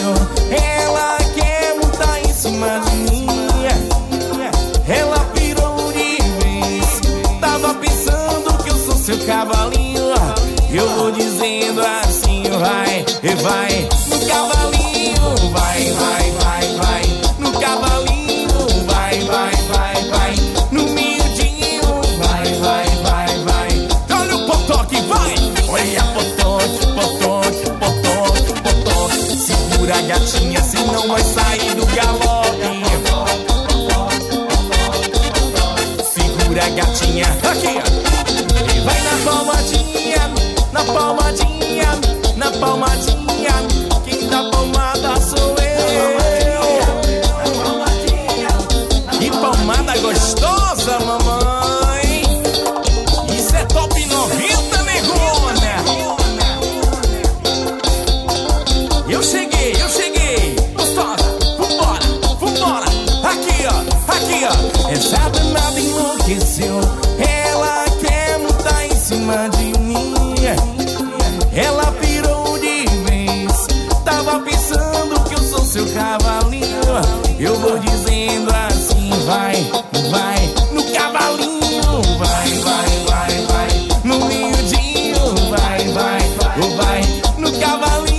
enlouqueceu. Ela quer montar em cima de mim. Ela pirou de vez. Tava pensando que eu sou seu cavalinho. Eu vou dizendo assim, vai, vai. No cavalinho, vai, vai, vai, vai. No cavalinho, vai, vai, vai, vai. No miudinho, vai, vai, vai, vai. Olha o potoque, vai. Olha potoque, potoque, potoque, potoque. Segura a gatinha, senão vai sair do galope. Segura a gatinha, aqui, ó. E vai na palmadinha, na palmadinha, na palmadinha. Quem dá palmada sou eu. Que palmada gostosa, mamãe. Isso é top 90, negona. Eu cheguei. Gostosa, vambora, vambora. Aqui, ó. Essa danada enlouqueceu. Ela quer montar em cima de mim. Ela pirou de vez. Tava pensando que eu sou seu cavalinho. Eu vou dizendo assim, vai, vai. No cavalinho, vai, vai, vai, vai. No miudinho, vai, vai, vai. No cavalinho.